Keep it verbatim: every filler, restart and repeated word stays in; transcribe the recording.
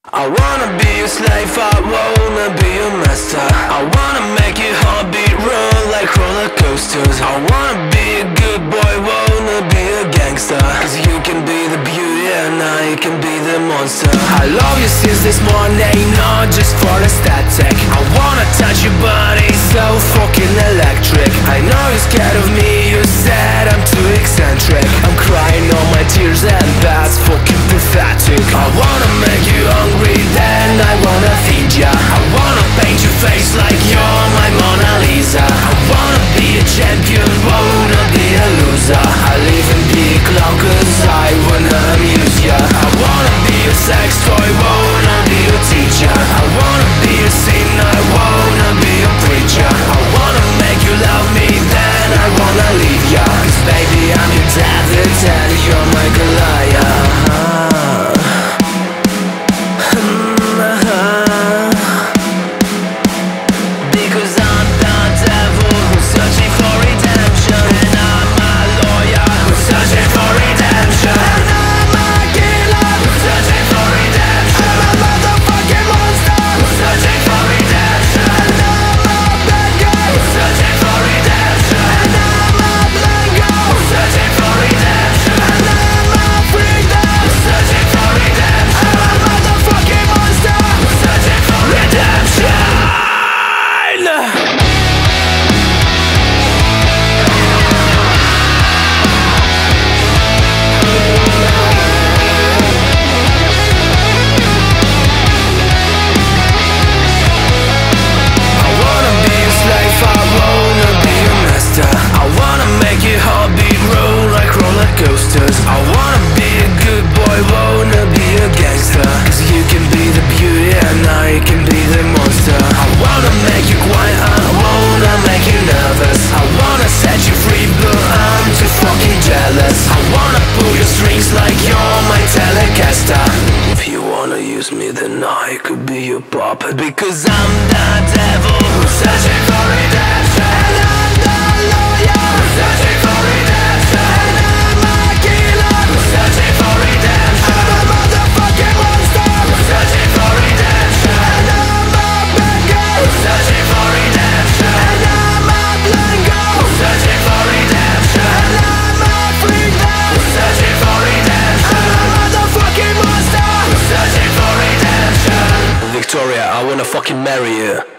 I wanna be a slave, I wanna be a master. I wanna make your heartbeat run like roller coasters. I wanna be a good boy, wanna be a gangster. Cause you can be the beauty and I can be the monster. I love you since this morning, not just for the static. I wanna touch your body, so fucking electric. I know you're scared of me, you said I'm too eccentric. I'm crying all my tears and that's fucking pathetic. I wanna make you hungry, then I wanna feed ya. I wanna paint your face like you're my Mona Lisa. I wanna be a champion, wanna be a loser. I live in big clown cause I wanna amuse ya. I wanna be a sex toy, wanna be a teacher. I wanna be a sinner, wanna be a preacher. I wanna make you love me, then I wanna leave ya. Cause baby I'm your David and you're my Goliath. I wanna be a good boy, wanna be a gangster. Cause you can be the beauty and I can be the monster. I wanna make you quiet, I wanna make you nervous. I wanna set you free but I'm too fucking jealous. I wanna pull your strings like you're my Telecaster. If you wanna use me then I could be your puppet. Because I'm the devil who's searching for redemption. And I'm the lawyer who's searching for redemption. Searching for redemption. I'm a motherfucking monster. Searching for redemption. And I'm a bad guy. Searching for redemption. And I'm a blind girl. Searching for redemption. And I'm a freak now. Searching for redemption. I'm a motherfucking monster. Searching for redemption. Victoria, I wanna fucking marry you.